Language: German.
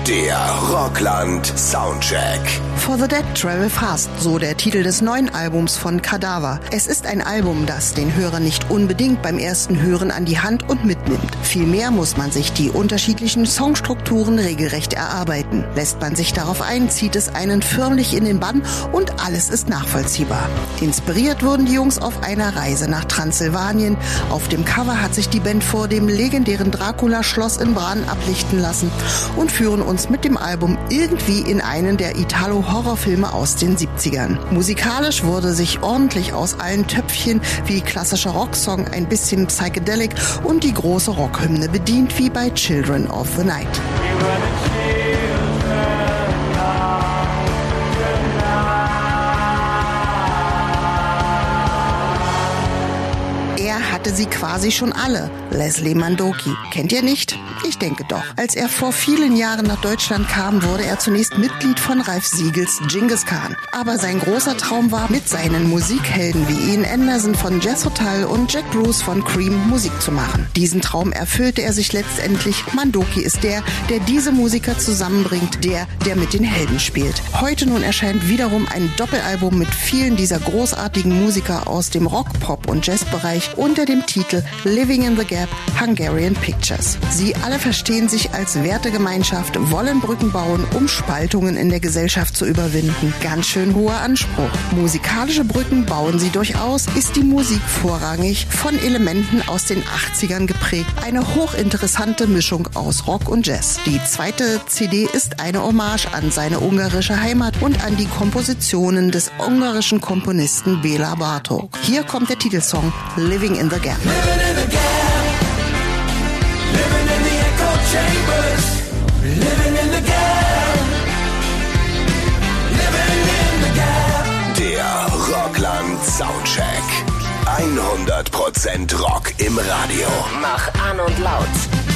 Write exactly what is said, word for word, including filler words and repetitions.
Der Rockland Soundcheck. For the Dead Travel Fast, so der Titel des neuen Albums von Kadaver. Es ist ein Album, das den Hörer nicht unbedingt beim ersten Hören an die Hand und mitnimmt. Vielmehr muss man sich die unterschiedlichen Songstrukturen regelrecht erarbeiten. Lässt man sich darauf ein, zieht es einen förmlich in den Bann und alles ist nachvollziehbar. Inspiriert wurden die Jungs auf einer Reise nach Transsilvanien. Auf dem Cover hat sich die Band vor dem legendären Dracula-Schloss in Bran ablichten lassen und führen uns mit dem Album irgendwie in einen der Italo-Horrorfilme aus den siebzigern. Musikalisch wurde sich ordentlich aus allen Töpfchen wie klassischer Rocksong, ein bisschen Psychedelic und die große Rockhymne bedient wie bei Children of the Night. Er hatte sie quasi schon alle. Leslie Mandoki. Kennt ihr nicht? Ich denke doch. Als er vor vielen Jahren nach Deutschland kam, wurde er zunächst Mitglied von Ralf Siegels Genghis Khan. Aber sein großer Traum war, mit seinen Musikhelden wie Ian Anderson von Jethro Tull und Jack Bruce von Cream Musik zu machen. Diesen Traum erfüllte er sich letztendlich. Mandoki ist der, der diese Musiker zusammenbringt, der, der mit den Helden spielt. Heute nun erscheint wiederum ein Doppelalbum mit vielen dieser großartigen Musiker aus dem Rock-, Pop- und Jazzbereich unter dem Titel Living in the Gap Hungarian Pictures. Sie alle verstehen sich als Wertegemeinschaft, wollen Brücken bauen, um Spaltungen in der Gesellschaft zu überwinden. Ganz schön hoher Anspruch. Musikalische Brücken bauen sie durchaus, ist die Musik vorrangig von Elementen aus den achtzigern geprägt. Eine hochinteressante Mischung aus Rock und Jazz. Die zweite C D ist eine Hommage an seine ungarische Heimat und an die Kompositionen des ungarischen Komponisten Béla Bartók. Hier kommt der Titelsong Living in the Gap. Living in the gap, living in the echo chambers, living in the gap, living in the gap. Der Rockland Soundcheck. hundert Prozent Rock im Radio. Mach an und laut.